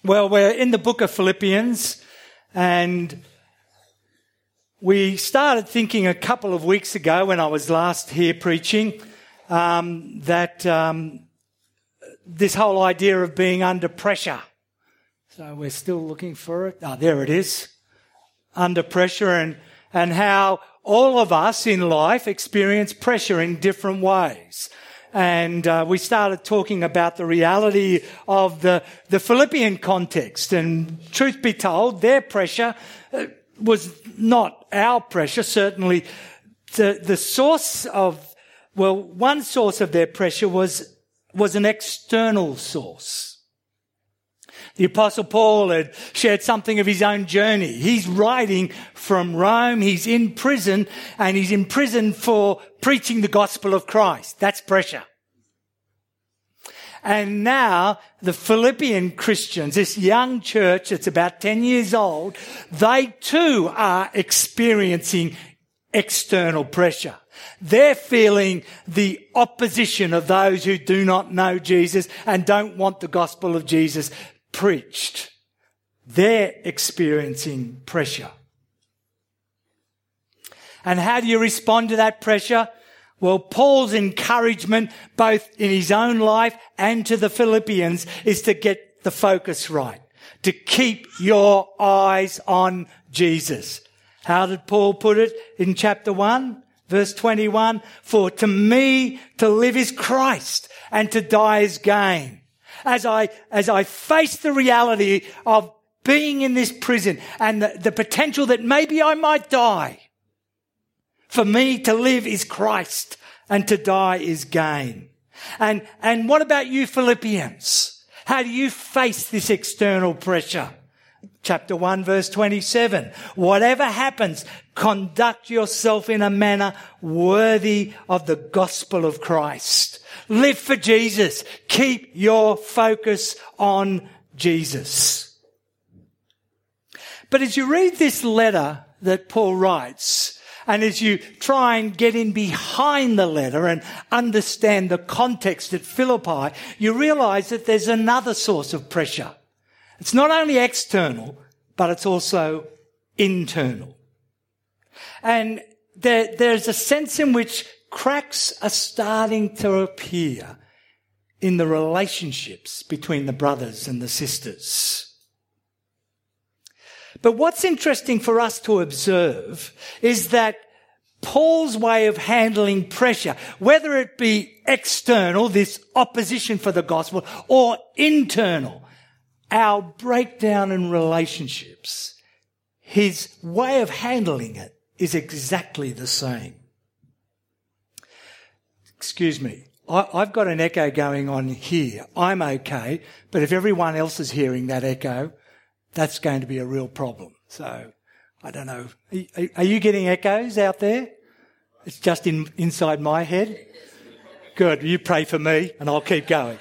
Well, we're in the book of Philippians, and we started thinking a couple of weeks ago when I was last here preaching that this whole idea of being under pressure. So we're still looking for it. Oh, there it is. Under pressure, and how all of us in life experience pressure in different ways. And we started talking about the reality of the Philippian context. And truth be told, their pressure was not our pressure. Certainly the source of, one source of their pressure was an external source. The Apostle Paul had shared something of his own journey. He's writing from Rome. He's in prison, and he's in prison for preaching the gospel of Christ. That's pressure. And now the Philippian Christians, this young church that's about 10 years old, they too are experiencing external pressure. They're feeling the opposition of those who do not know Jesus and don't want the gospel of Jesus preached. They're experiencing pressure. And how do you respond to that pressure? Well, Paul's encouragement, both in his own life and to the Philippians, is to get the focus right, to keep your eyes on Jesus. How did Paul put it in chapter 1, verse 21? For to me to live is Christ, and to die is gain. As I face the reality of being in this prison and the potential that maybe I might die, for me to live is Christ, and to die is gain. And what about you Philippians? How do you face this external pressure? Chapter 1, verse 27. Whatever happens, conduct yourself in a manner worthy of the gospel of Christ. Live for Jesus. Keep your focus on Jesus. But as you read this letter that Paul writes, and as you try and get in behind the letter and understand the context at Philippi, you realize that there's another source of pressure. It's not only external, but it's also internal. And there's a sense in which cracks are starting to appear in the relationships between the brothers and the sisters. But what's interesting for us to observe is that Paul's way of handling pressure, whether it be external, this opposition for the gospel, or internal, our breakdown in relationships, his way of handling it is exactly the same. Excuse me, I've got an echo going on here. I'm okay, but if everyone else is hearing that echo, that's going to be a real problem. So, I don't know. Are you getting echoes out there? It's just inside my head? Good, you pray for me and I'll keep going.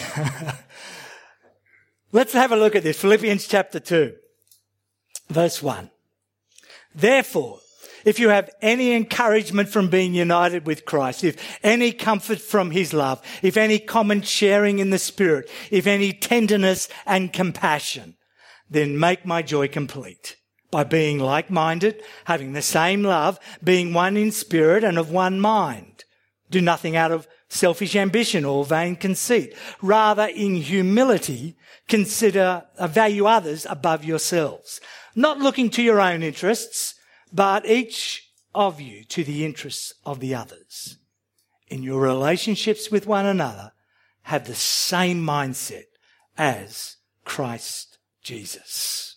Let's have a look at this. Philippians chapter 2, verse 1. Therefore, if you have any encouragement from being united with Christ, if any comfort from his love, if any common sharing in the Spirit, if any tenderness and compassion, then make my joy complete by being like-minded, having the same love, being one in spirit and of one mind. Do nothing out of selfish ambition or vain conceit. Rather, in humility, value others above yourselves, not looking to your own interests, but each of you to the interests of the others. In your relationships with one another, have the same mindset as Christ Jesus.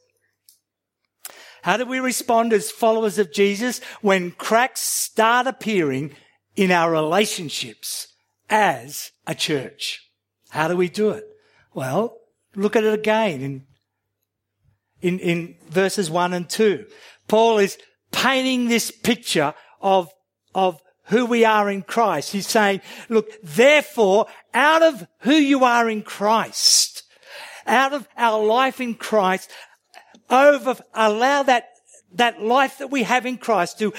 How do we respond as followers of Jesus when cracks start appearing in our relationships as a church? How do we do it? Well, look at it again in verses 1 and 2. Paul is painting this picture of who we are in Christ. He's saying, look, therefore, out of who you are in Christ, out of our life in Christ, allow that life that we have in Christ to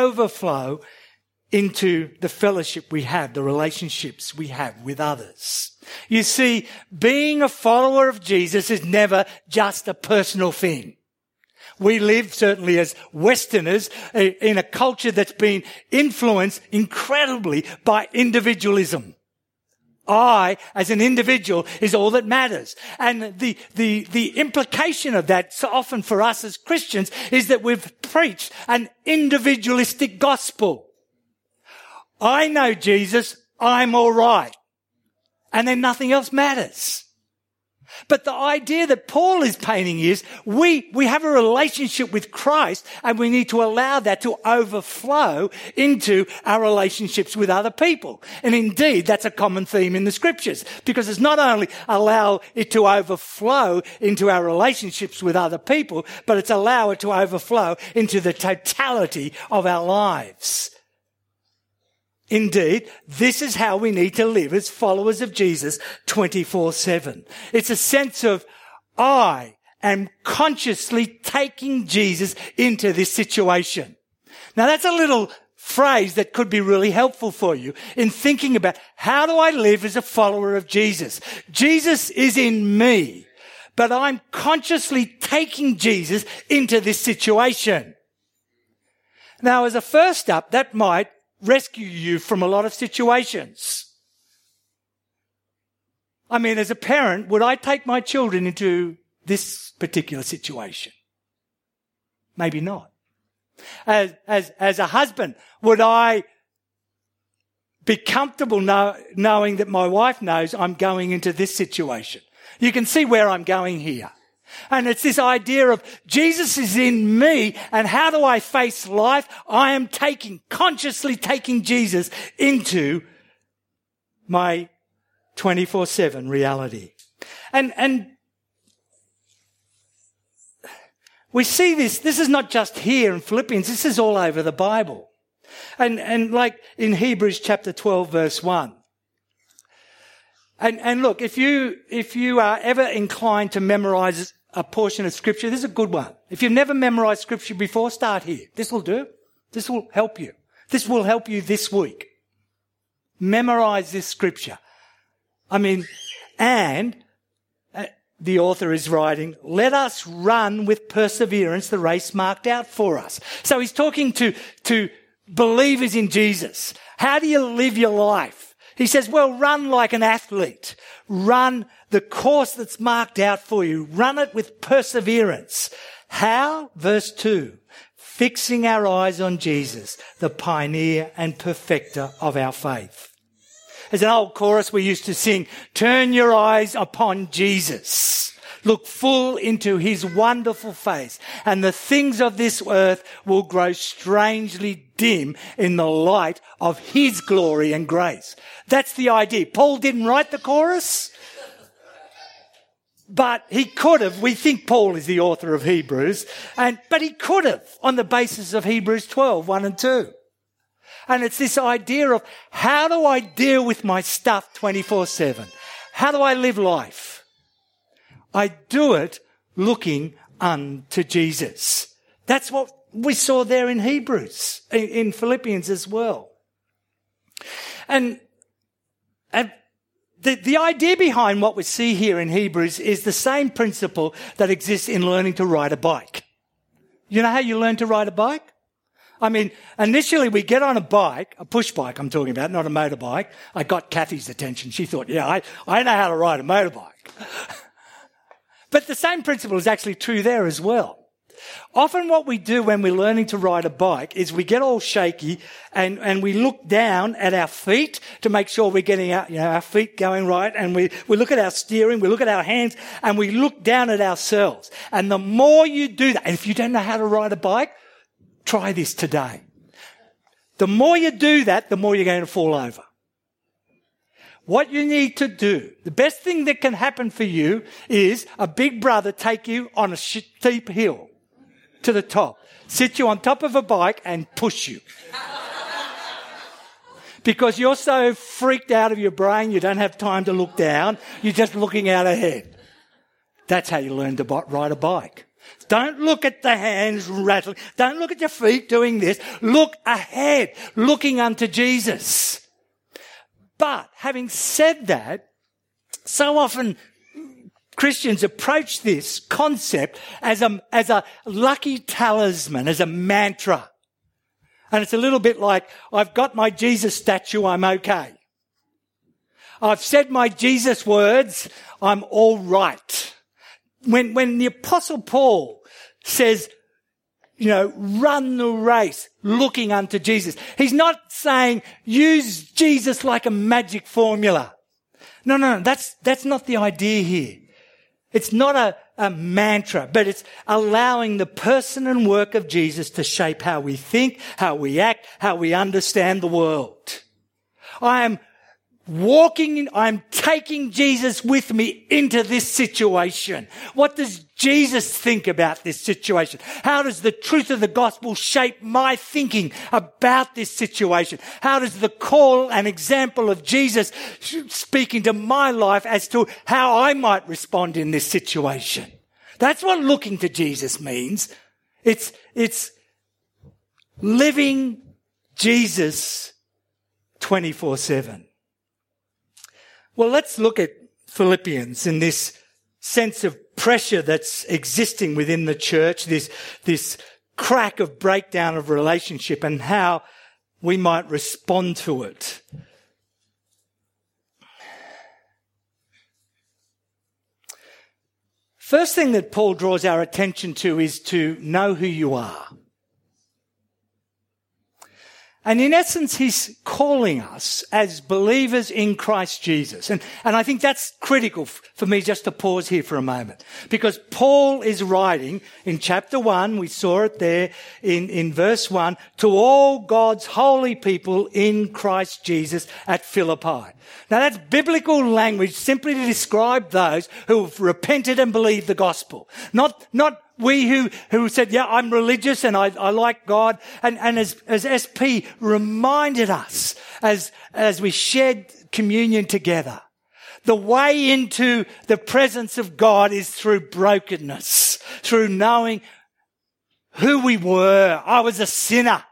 overflow into the fellowship we have, the relationships we have with others. You see, being a follower of Jesus is never just a personal thing. We live, certainly as Westerners, in a culture that's been influenced incredibly by individualism. I, as an individual, is all that matters. And the implication of that, so often for us as Christians, is that we've preached an individualistic gospel. I know Jesus, I'm all right. And then nothing else matters. But the idea that Paul is painting is we have a relationship with Christ, and we need to allow that to overflow into our relationships with other people. And indeed, that's a common theme in the scriptures, because it's not only allow it to overflow into our relationships with other people, but it's allow it to overflow into the totality of our lives. Indeed, this is how we need to live as followers of Jesus 24/7. It's a sense of, I am consciously taking Jesus into this situation. Now that's a little phrase that could be really helpful for you in thinking about, how do I live as a follower of Jesus? Jesus is in me, but I'm consciously taking Jesus into this situation. Now, as a first step, that might rescue you from a lot of situations. I mean, as a parent, would I take my children into this particular situation? Maybe not. As a husband, would I be comfortable knowing that my wife knows I'm going into this situation? You can see where I'm going here. And it's this idea of Jesus is in me, and how do I face life? I am consciously taking Jesus into my 24/7 reality. And we see this is not just here in Philippians, this is all over the Bible. And like in Hebrews chapter 12 verse 1. And look, if you are ever inclined to memorize a portion of scripture, this is a good one. If you've never memorized scripture before, start here. This will do. This will help you. This will help you this week. Memorize this scripture. I mean, and the author is writing, let us run with perseverance the race marked out for us. So he's talking to believers in Jesus. How do you live your life? He says, well, run like an athlete. Run the course that's marked out for you. Run it with perseverance. How? Verse 2. Fixing our eyes on Jesus, the pioneer and perfecter of our faith. There's an old chorus we used to sing, turn your eyes upon Jesus. Look full into his wonderful face, and the things of this earth will grow strangely dim in the light of his glory and grace. That's the idea. Paul didn't write the chorus, but he could have. We think Paul is the author of Hebrews, but he could have on the basis of Hebrews 12, 1 and 2. And it's this idea of, how do I deal with my stuff 24/7? How do I live life? I do it looking unto Jesus. That's what we saw there in Hebrews, in Philippians as well. And the idea behind what we see here in Hebrews is the same principle that exists in learning to ride a bike. You know how you learn to ride a bike? I mean, initially we get on a bike, a push bike I'm talking about, not a motorbike. I got Kathy's attention. She thought, yeah, I know how to ride a motorbike. But the same principle is actually true there as well. Often what we do when we're learning to ride a bike is we get all shaky and we look down at our feet to make sure we're getting our feet going right, and we look at our steering, we look at our hands, and we look down at ourselves. And the more you do that, and if you don't know how to ride a bike, try this today. The more you do that, the more you're going to fall over. What you need to do, the best thing that can happen for you is a big brother take you on a steep hill to the top, sit you on top of a bike and push you. Because you're so freaked out of your brain, you don't have time to look down. You're just looking out ahead. That's how you learn to ride a bike. Don't look at the hands rattling. Don't look at your feet doing this. Look ahead, looking unto Jesus. But having said that, So often Christians approach this concept as a lucky talisman, as a mantra. And it's a little bit like, I've got my Jesus statue, I'm okay. I've said my Jesus words, I'm all right. When the Apostle Paul says, run the race looking unto Jesus, he's not saying use Jesus like a magic formula. No, that's not the idea here. It's not a mantra, but it's allowing the person and work of Jesus to shape how we think, how we act, how we understand the world. I'm taking Jesus with me into this situation. What does Jesus think about this situation? How does the truth of the gospel shape my thinking about this situation? How does the call and example of Jesus speak into my life as to how I might respond in this situation? That's what looking to Jesus means. It's living Jesus 24/7. Well, let's look at Philippians in this sense of pressure that's existing within the church, this crack of breakdown of relationship and how we might respond to it. First thing that Paul draws our attention to is to know who you are. And in essence, he's calling us as believers in Christ Jesus. And I think that's critical for me just to pause here for a moment. Because Paul is writing in chapter 1, we saw it there in verse 1, to all God's holy people in Christ Jesus at Philippi. Now that's biblical language simply to describe those who have repented and believed the gospel. Not we who said, yeah, I'm religious and I like God. And as SP reminded us as we shared communion together, the way into the presence of God is through brokenness, through knowing who we were. I was a sinner,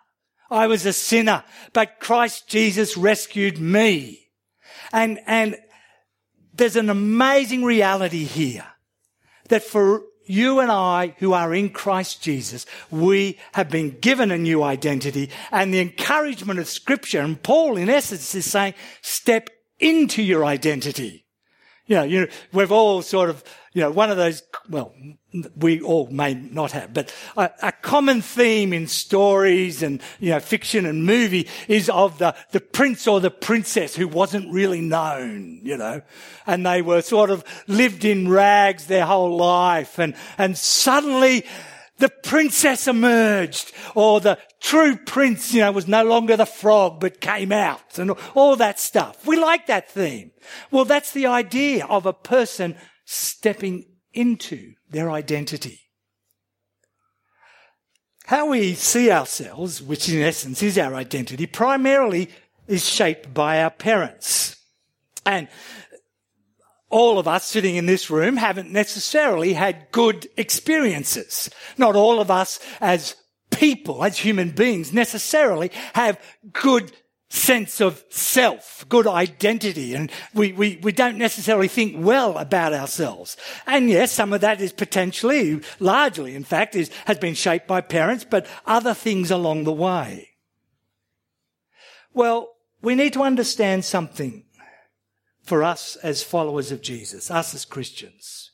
but Christ Jesus rescued me. And there's an amazing reality here that for you and I who are in Christ Jesus, we have been given a new identity, and the encouragement of Scripture, and Paul in essence is saying, step into your identity. We've all sort of, one of those, well, we all may not have, but a common theme in stories and, fiction and movie is of the prince or the princess who wasn't really known, and they were sort of lived in rags their whole life, and suddenly the princess emerged, or the true prince, was no longer the frog but came out, and all that stuff. We like that theme. Well, that's the idea of a person stepping into their identity. How we see ourselves, which in essence is our identity, primarily is shaped by our parents. And all of us sitting in this room haven't necessarily had good experiences. Not all of us as people, as human beings, necessarily have good sense of self, good identity, and we don't necessarily think well about ourselves. And yes, some of that is potentially, largely in fact, has been shaped by parents, but other things along the way. Well, we need to understand something for us as followers of Jesus, us as Christians.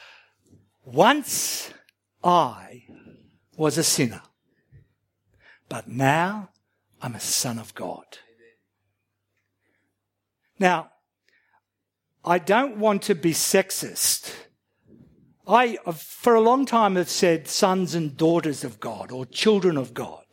Once I was a sinner, but now I'm a son of God. Now, I don't want to be sexist. I, for a long time, have said sons and daughters of God or children of God.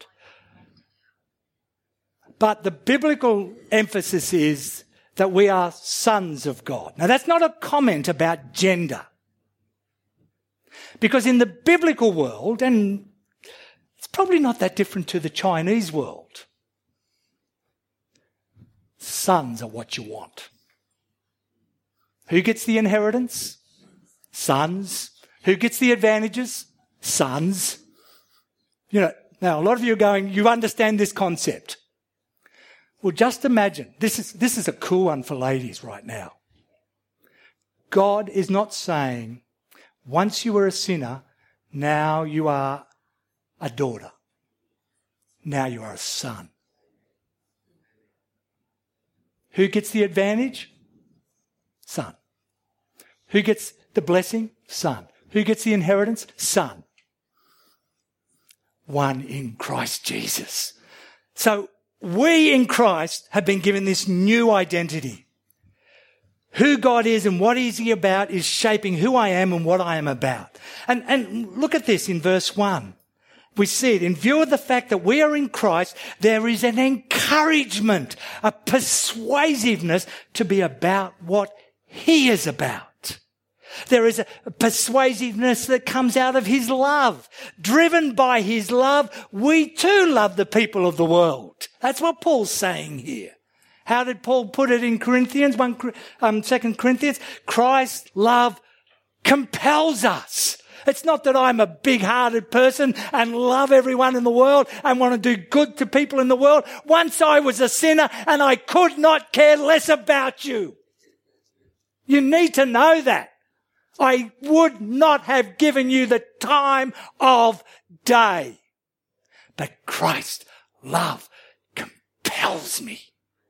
But the biblical emphasis is that we are sons of God. Now, that's not a comment about gender. Because in the biblical world, and it's probably not that different to the Chinese world, sons are what you want. Who gets the inheritance? Sons. Who gets the advantages? Sons. Now a lot of you are going, you understand this concept. Well, just imagine, this is a cool one for ladies right now. God is not saying, once you were a sinner, now you are a daughter. Now you are a son. Who gets the advantage? Son. Who gets the blessing? Son. Who gets the inheritance? Son. One in Christ Jesus. So we in Christ have been given this new identity. Who God is and what is he about is shaping who I am and what I am about. And look at this in verse 1. We see it. In view of the fact that we are in Christ, there is an encouragement, a persuasiveness to be about what he is about. There is a persuasiveness that comes out of his love. Driven by his love, we too love the people of the world. That's what Paul's saying here. How did Paul put it in Corinthians, 2 Corinthians? Christ's love compels us. It's not that I'm a big-hearted person and love everyone in the world and want to do good to people in the world. Once I was a sinner and I could not care less about you. You need to know that. I would not have given you the time of day. But Christ's love compels me.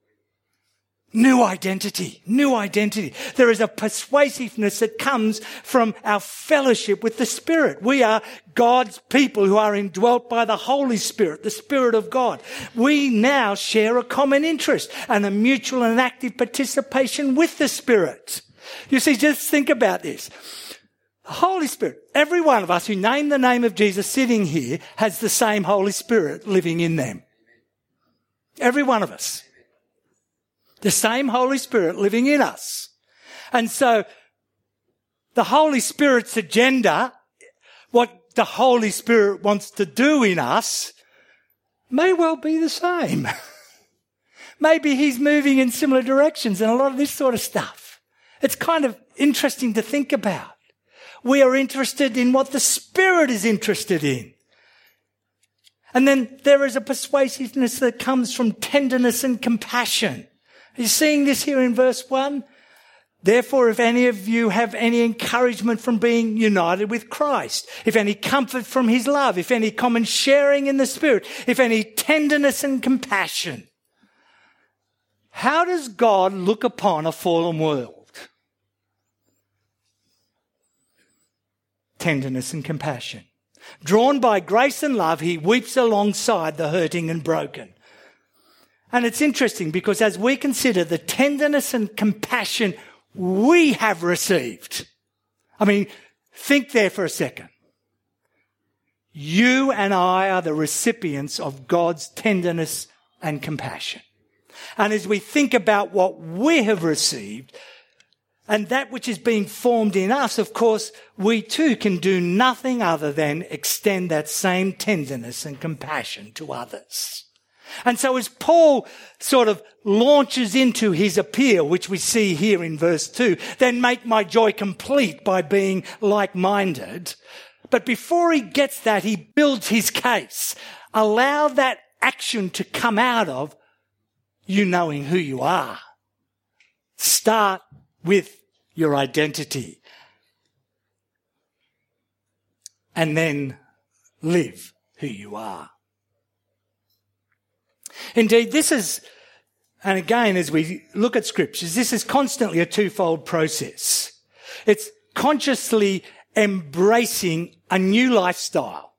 New identity. There is a persuasiveness that comes from our fellowship with the Spirit. We are God's people who are indwelt by the Holy Spirit, the Spirit of God. We now share a common interest and a mutual and active participation with the Spirit. You see, just think about this. The Holy Spirit, every one of us who name the name of Jesus sitting here has the same Holy Spirit living in them. Every one of us. The same Holy Spirit living in us. And so the Holy Spirit's agenda, what the Holy Spirit wants to do in us, may well be the same. Maybe he's moving in similar directions and a lot of this sort of stuff. It's kind of interesting to think about. We are interested in what the Spirit is interested in. And then there is a persuasiveness that comes from tenderness and compassion. Are you seeing this here in verse 1? Therefore, if any of you have any encouragement from being united with Christ, if any comfort from his love, if any common sharing in the Spirit, if any tenderness and compassion. How does God look upon a fallen world? Tenderness and compassion. Drawn by grace and love, he weeps alongside the hurting and broken. And it's interesting because as we consider the tenderness and compassion we have received, I mean, think there for a second. You and I are the recipients of God's tenderness and compassion. And as we think about what we have received and that which is being formed in us, of course, we too can do nothing other than extend that same tenderness and compassion to others. And so as Paul sort of launches into his appeal, which we see here in verse 2, then make my joy complete by being like-minded. But before he gets that, he builds his case. Allow that action to come out of you knowing who you are. Start with your identity. And then live who you are. Indeed, this is, and again, as we look at scriptures, this is constantly a twofold process. It's consciously embracing a new lifestyle.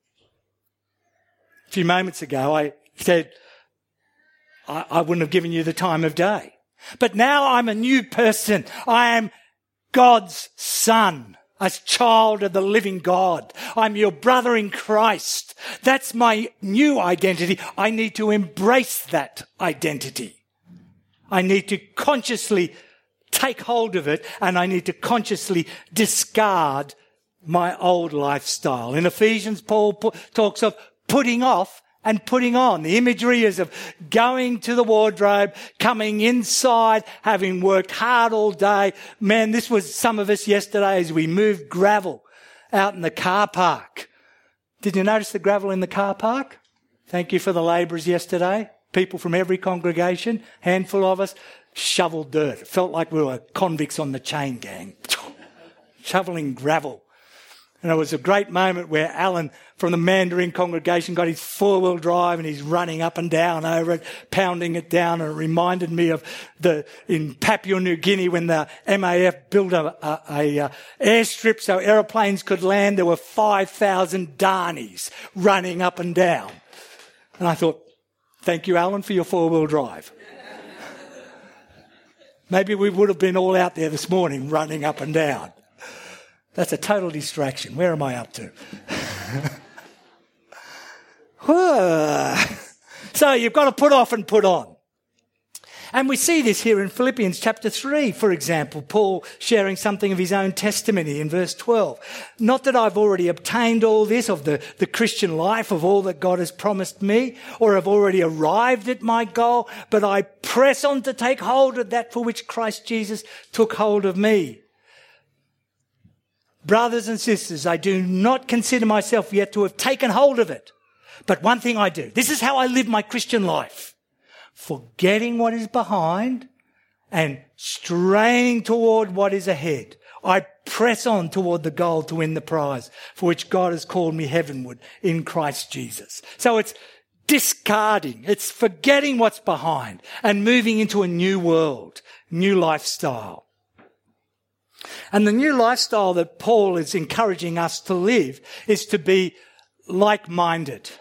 A few moments ago, I said I wouldn't have given you the time of day. But now I'm a new person. I am God's son, a child of the living God. I'm your brother in Christ. That's my new identity. I need to embrace that identity. I need to consciously take hold of it, and I need to consciously discard my old lifestyle. In Ephesians, Paul talks of putting off and putting on. The imagery is of going to the wardrobe, coming inside, having worked hard all day. Man, this was some of us yesterday as we moved gravel out in the car park. Did you notice the gravel in the car park? Thank you for the labourers yesterday. People from every congregation, handful of us. shovel dirt. It felt like we were convicts on the chain gang, shoveling gravel. And it was a great moment where Alan from the Mandarin congregation got his four-wheel drive and he's running up and down over it, pounding it down. And it reminded me of in Papua New Guinea when the MAF built a airstrip so aeroplanes could land. There were 5,000 Darnies running up and down. And I thought, thank you, Alan, for your four-wheel drive. Maybe we would have been all out there this morning running up and down. That's a total distraction. Where am I up to? So you've got to put off and put on. And we see this here in Philippians chapter 3, for example, Paul sharing something of his own testimony in verse 12. Not that I've already obtained all this of the Christian life, of all that God has promised me, or have already arrived at my goal, but I press on to take hold of that for which Christ Jesus took hold of me. Brothers and sisters, I do not consider myself yet to have taken hold of it. But one thing I do, this is how I live my Christian life. Forgetting what is behind and straining toward what is ahead. I press on toward the goal to win the prize for which God has called me heavenward in Christ Jesus. So it's discarding, it's forgetting what's behind and moving into a new world, new lifestyle. And the new lifestyle that Paul is encouraging us to live is to be like-minded.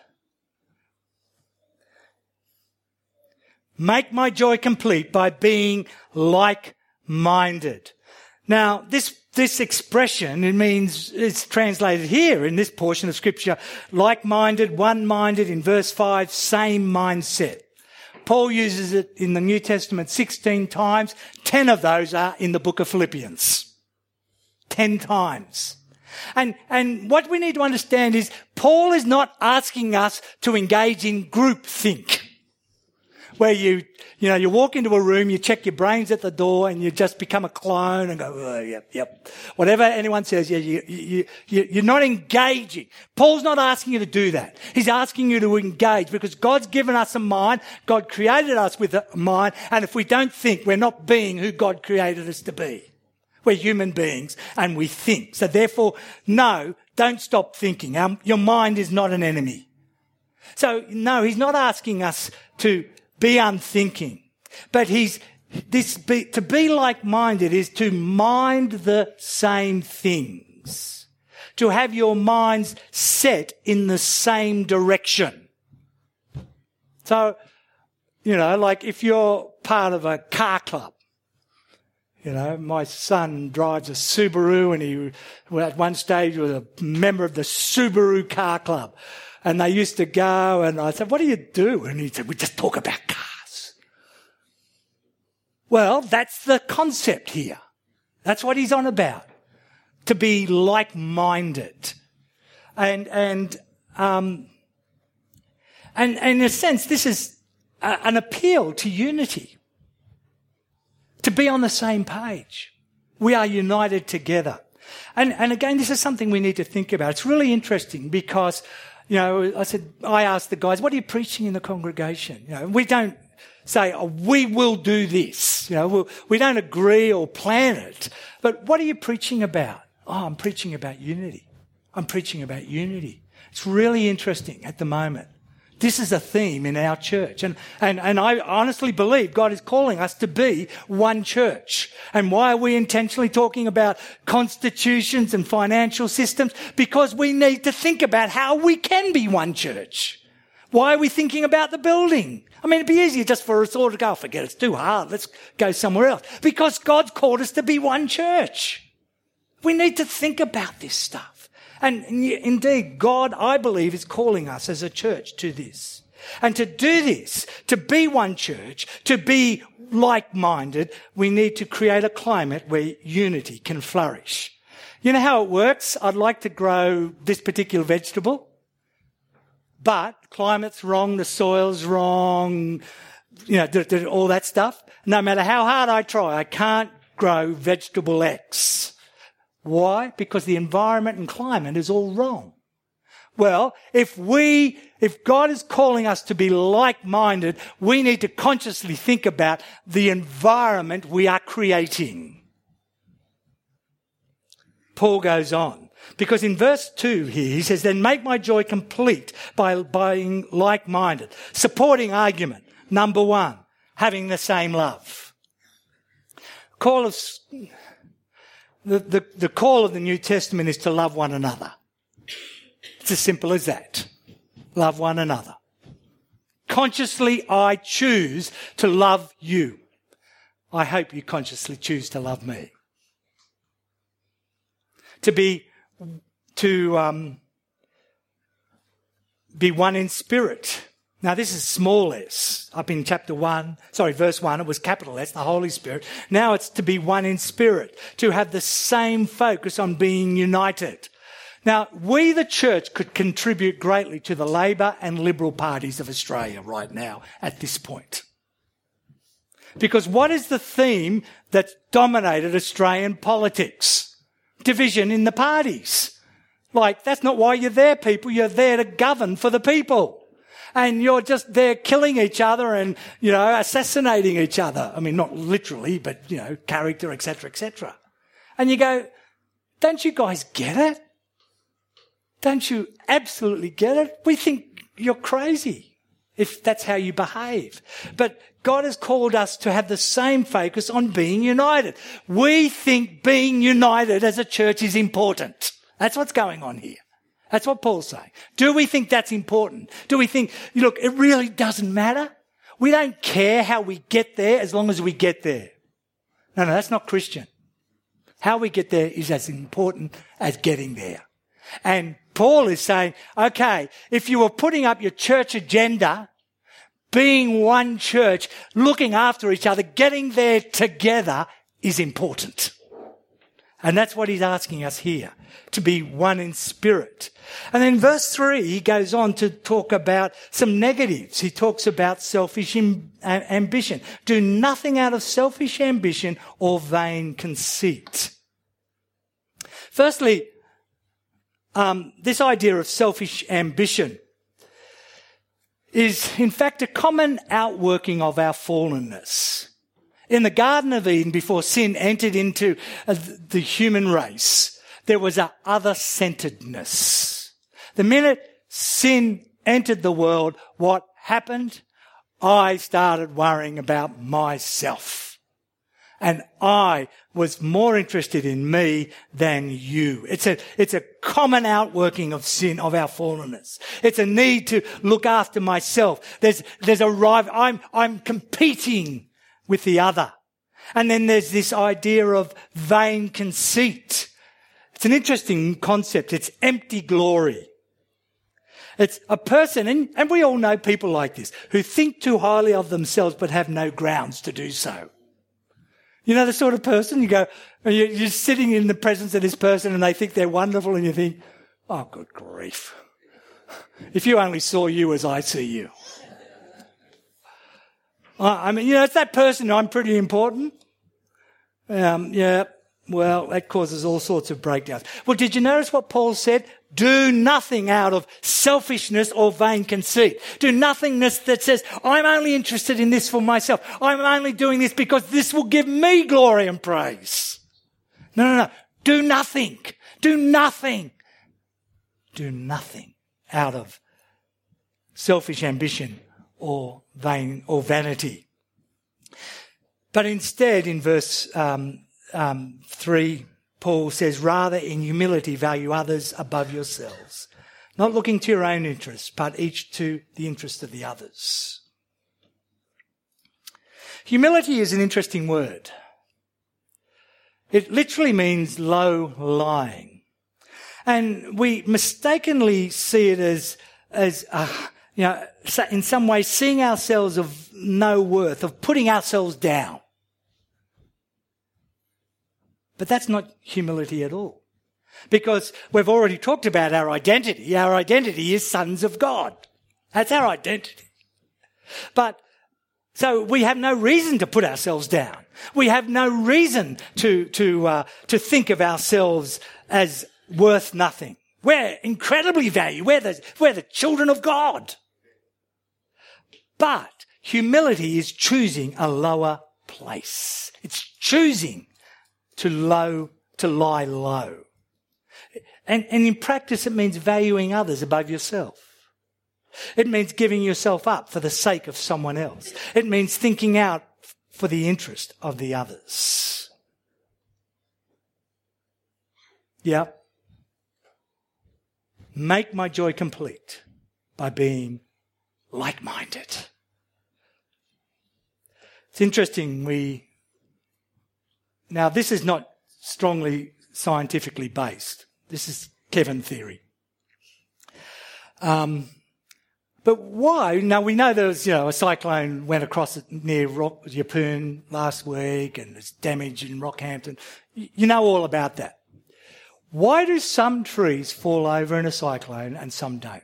Make my joy complete by being like-minded. Now, this expression, it's translated here in this portion of Scripture, like-minded, one-minded, in verse 5, same mindset. Paul uses it in the New Testament 16 times. 10 of those are in the book of Philippians. 10 times. And what we need to understand is Paul is not asking us to engage in groupthink, where you walk into a room, you check your brains at the door, and you just become a clone and go, oh, yep. Whatever anyone says, you're not engaging. Paul's not asking you to do that. He's asking you to engage because God's given us a mind. God created us with a mind, and if we don't think, we're not being who God created us to be. We're human beings and we think. So therefore, no, don't stop thinking. Your mind is not an enemy. So no, he's not asking us to be unthinking. But to be like-minded is to mind the same things. To have your minds set in the same direction. So, like if you're part of a car club, my son drives a Subaru and he, at one stage, was a member of the Subaru car club. And they used to go and I said, what do you do? And he said, we just talk about cars. Well, that's the concept here. That's what he's on about. To be like-minded. And in a sense, this is an appeal to unity. To be on the same page. We are united together. And again, this is something we need to think about. It's really interesting because, I asked the guys, what are you preaching in the congregation? We don't say, we will do this. We don't agree or plan it. But what are you preaching about? Oh, I'm preaching about unity. I'm preaching about unity. It's really interesting at the moment. This is a theme in our church. And I honestly believe God is calling us to be one church. And why are we intentionally talking about constitutions and financial systems? Because we need to think about how we can be one church. Why are we thinking about the building? I mean, it'd be easier just for us all to go, forget it, it's too hard, let's go somewhere else. Because God's called us to be one church. We need to think about this stuff. And indeed, God, I believe, is calling us as a church to this. And to do this, to be one church, to be like-minded, we need to create a climate where unity can flourish. You know how it works? I'd like to grow this particular vegetable, but climate's wrong, the soil's wrong, all that stuff. No matter how hard I try, I can't grow vegetable X. Why? Because the environment and climate is all wrong. Well, if God is calling us to be like-minded, we need to consciously think about the environment we are creating. Paul goes on, because in verse 2 here, he says, then make my joy complete by being like-minded. Supporting argument. Number 1, having the same love. The call of the New Testament is to love one another. It's as simple as that. Love one another. Consciously, I choose to love you. I hope you consciously choose to love me. To be one in spirit. Now, this is small s. Up in verse 1, it was capital S, the Holy Spirit. Now it's to be one in spirit, to have the same focus on being united. Now, we, the church, could contribute greatly to the Labor and Liberal parties of Australia right now at this point. Because what is the theme that's dominated Australian politics? Division in the parties. Like, that's not why you're there, people. You're there to govern for the people. And you're just there killing each other and, assassinating each other. I mean, not literally, but, character, etc., etc. And you go, don't you guys get it? Don't you absolutely get it? We think you're crazy if that's how you behave. But God has called us to have the same focus on being united. We think being united as a church is important. That's what's going on here. That's what Paul's saying. Do we think that's important? Do we think, look, it really doesn't matter? We don't care how we get there as long as we get there. No, that's not Christian. How we get there is as important as getting there. And Paul is saying, okay, if you were putting up your church agenda, being one church, looking after each other, getting there together is important. And that's what he's asking us here, to be one in spirit. And then verse 3, he goes on to talk about some negatives. He talks about selfish ambition. Do nothing out of selfish ambition or vain conceit. Firstly, this idea of selfish ambition is, in fact, a common outworking of our fallenness. In the Garden of Eden, before sin entered into the human race, there was an other-centeredness. The minute sin entered the world, what happened? I started worrying about myself. And I was more interested in me than you. It's a common outworking of sin, of our fallenness. It's a need to look after myself. There's a rival. I'm competing with the other. And then there's this idea of vain conceit. It's an interesting concept. It's empty glory. It's a person, and we all know people like this, who think too highly of themselves but have no grounds to do so. You know the sort of person, you go, you're sitting in the presence of this person and they think they're wonderful and you think, oh, good grief. If you only saw you as I see you. I mean, it's that person, I'm pretty important. Well, that causes all sorts of breakdowns. Well, did you notice what Paul said? Do nothing out of selfishness or vain conceit. Do nothingness that says, I'm only interested in this for myself. I'm only doing this because this will give me glory and praise. No. Do nothing. Do nothing. Do nothing out of selfish ambition or vanity. But instead, in verse 3, Paul says, rather in humility value others above yourselves, not looking to your own interests, but each to the interest of the others. Humility is an interesting word. It literally means low lying. And we mistakenly see it as in some way seeing ourselves of no worth, of putting ourselves down. But that's not humility at all. Because we've already talked about our identity. Our identity is sons of God. That's our identity. But so we have no reason to put ourselves down. We have no reason to think of ourselves as worth nothing. We're incredibly valued. We're the children of God. But humility is choosing a lower place. It's choosing to lie low. And in practice, it means valuing others above yourself. It means giving yourself up for the sake of someone else. It means thinking out for the interest of the others. Yeah. Make my joy complete by being like-minded. It's interesting, now this is not strongly scientifically based. This is Kevin theory. But why? Now we know there was, a cyclone went across near Yeppoon last week and there's damage in Rockhampton. You know all about that. Why do some trees fall over in a cyclone and some don't?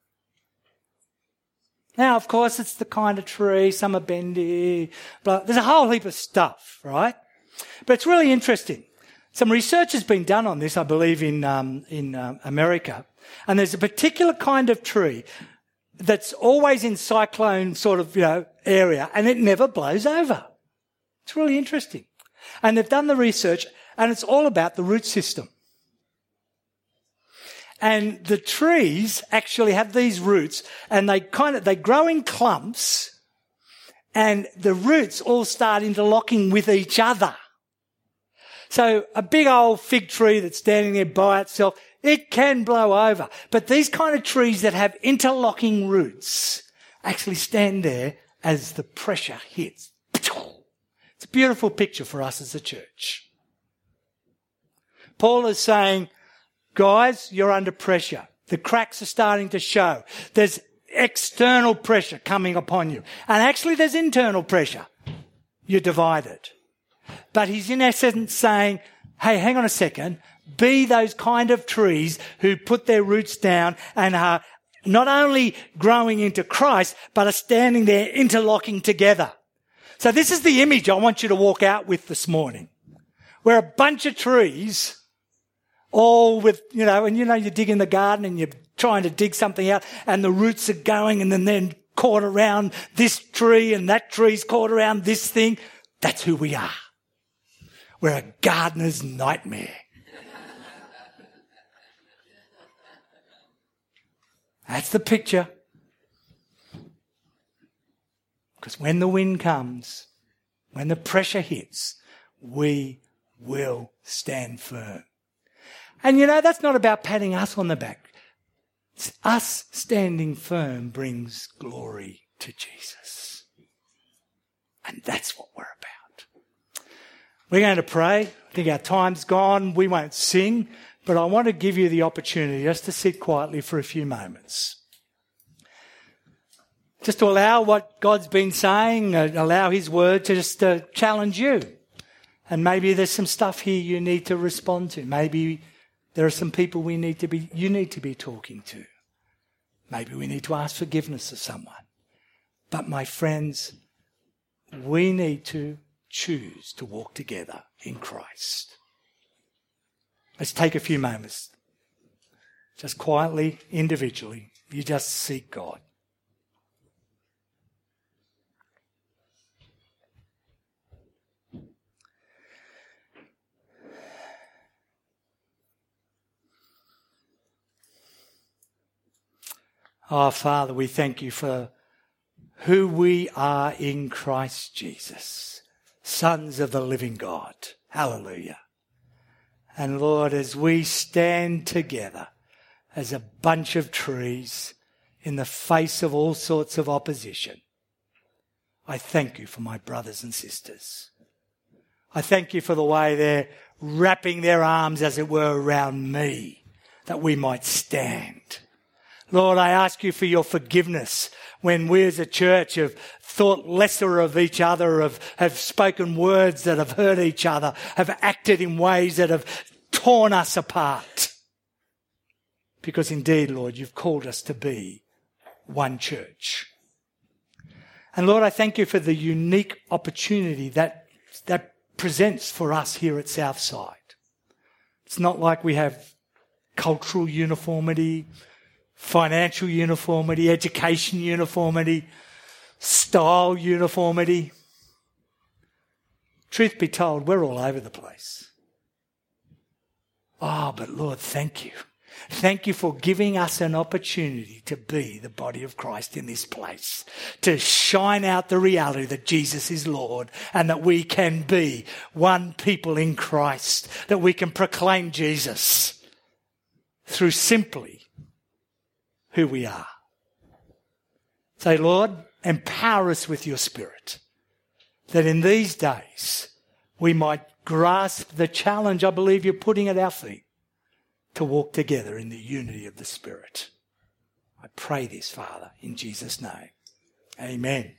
Now, of course, it's the kind of tree, some are bendy, but there's a whole heap of stuff, right? But it's really interesting. Some research has been done on this, I believe, in America. And there's a particular kind of tree that's always in cyclone sort of, area, and it never blows over. It's really interesting. And they've done the research, and it's all about the root system. And the trees actually have these roots, and they grow in clumps, and the roots all start interlocking with each other. So a big old fig tree that's standing there by itself, it can blow over. But these kind of trees that have interlocking roots actually stand there as the pressure hits. It's a beautiful picture for us as a church. Paul is saying, guys, you're under pressure. The cracks are starting to show. There's external pressure coming upon you. And actually there's internal pressure. You're divided. But he's in essence saying, hey, hang on a second. Be those kind of trees who put their roots down and are not only growing into Christ, but are standing there interlocking together. So this is the image I want you to walk out with this morning. We're a bunch of trees, all with, and you dig in the garden and you're trying to dig something out and the roots are going and then caught around this tree and that tree's caught around this thing. That's who we are. We're a gardener's nightmare. That's the picture. Because when the wind comes, when the pressure hits, we will stand firm. And that's not about patting us on the back. It's us standing firm brings glory to Jesus. And that's what we're about. We're going to pray. I think our time's gone. We won't sing. But I want to give you the opportunity just to sit quietly for a few moments. Just to allow what God's been saying, allow his word to just challenge you. And maybe there's some stuff here you need to respond to. Maybe there are some people you need to be talking to. Maybe we need to ask forgiveness of someone. But my friends, we need to choose to walk together in Christ. Let's take a few moments. Just quietly, individually, you just seek God. Oh, Father, we thank you for who we are in Christ Jesus, sons of the living God. Hallelujah. And Lord, as we stand together as a bunch of trees in the face of all sorts of opposition, I thank you for my brothers and sisters. I thank you for the way they're wrapping their arms, as it were, around me, that we might stand. Lord, I ask you for your forgiveness when we as a church have thought lesser of each other, have spoken words that have hurt each other, have acted in ways that have torn us apart. Because indeed, Lord, you've called us to be one church. And Lord, I thank you for the unique opportunity that presents for us here at Southside. It's not like we have cultural uniformity, financial uniformity, education uniformity, style uniformity. Truth be told, we're all over the place. Oh, but Lord, thank you. Thank you for giving us an opportunity to be the body of Christ in this place, to shine out the reality that Jesus is Lord and that we can be one people in Christ, that we can proclaim Jesus through simply who we are. Say, Lord, empower us with your Spirit, that in these days we might grasp the challenge I believe you're putting at our feet to walk together in the unity of the Spirit. I pray this, Father, in Jesus' name. Amen.